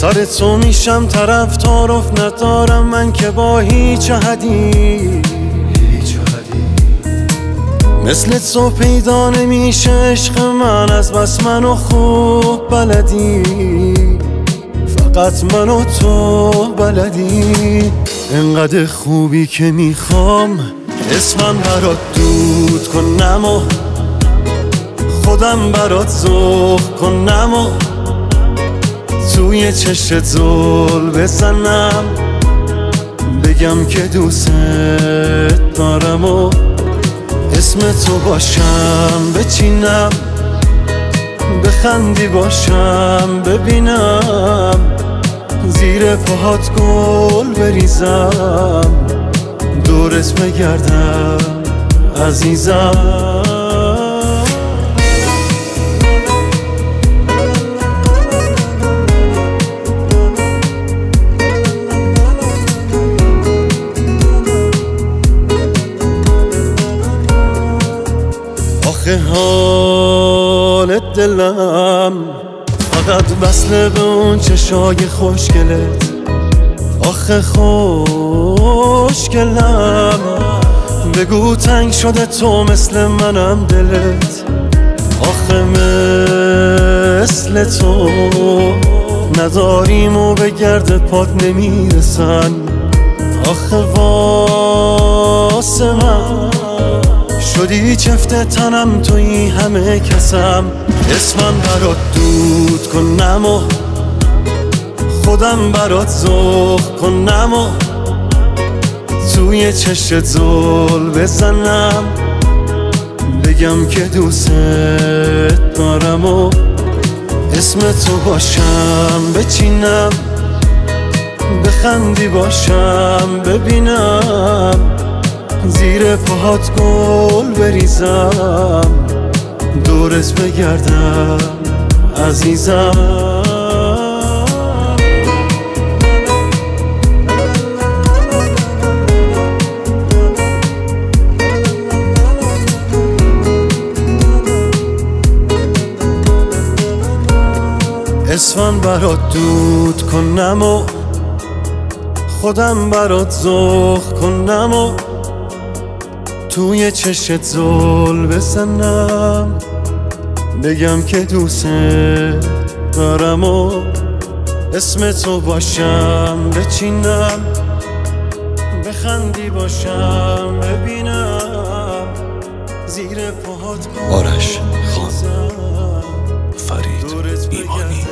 سر تو میشم طرفدار ندارم من که با هیچ حدی مثل تو پیدا نمیشه عشق من از بس منو خوب بلدی فقط من و تو بلدی انقدر خوبی که میخوام اسمم برات دود کنم و خودم برات ذوق کنم و توی چشت زل بزنم بگم که دوست دارم و اسم تو باشم بچینم بخندی باشم ببینم زیر پاهات گل بریزم دورت بگردم عزیزم آخه حال دلم فقط وصله به اون چشای خوشگلت آخه خوشگلم بگو تنگ شده تو مثل منم دلت آخه مثل تو نداریم و به گرد پات نمیرسن آخه واسه من شدی چفت تنم توی همه کسم اسمم برات دود کنم و خودم برات ذوق کنم و توی چشت زل بزنم بگم که دوست دارم و اسم تو باشم بچینم بخندی باشم ببینم زیر پاهات گل بریزم دورت بگردم عزیزم اسمم برات دود کنم و خودم برات ذوق کنم و توی چشت زل بزنم بگم که دوست دارم و اسم تو باشم بچینم بخندی باشم ببینم زیر پاهات آرش خان فرید ایمانی